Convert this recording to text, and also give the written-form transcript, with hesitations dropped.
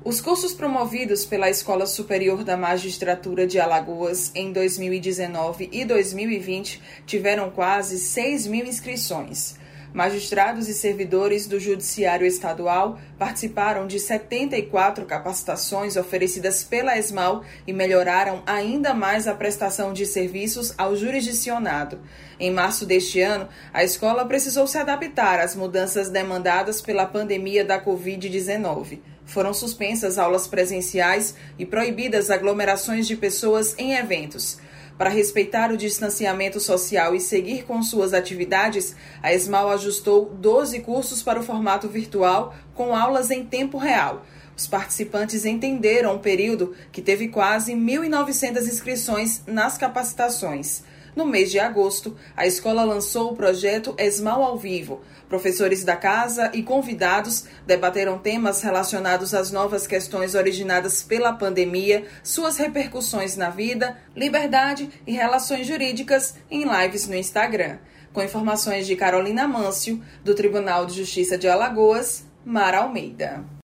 Os cursos promovidos pela Escola Superior da Magistratura de Alagoas em 2019 e 2020 tiveram quase 6.000 inscrições. Magistrados e servidores do Judiciário Estadual participaram de 74 capacitações oferecidas pela ESMAU e melhoraram ainda mais a prestação de serviços ao jurisdicionado. Em março deste ano, a escola precisou se adaptar às mudanças demandadas pela pandemia da Covid-19. Foram suspensas aulas presenciais e proibidas aglomerações de pessoas em eventos. Para respeitar o distanciamento social e seguir com suas atividades, a ESMAU ajustou 12 cursos para o formato virtual com aulas em tempo real. Os participantes entenderam o período que teve quase 1.900 inscrições nas capacitações. No mês de agosto, a escola lançou o projeto ESMAU ao Vivo. Professores da casa e convidados debateram temas relacionados às novas questões originadas pela pandemia, suas repercussões na vida, liberdade e relações jurídicas em lives no Instagram. Com informações de Carolina Mâncio, do Tribunal de Justiça de Alagoas, Mara Almeida.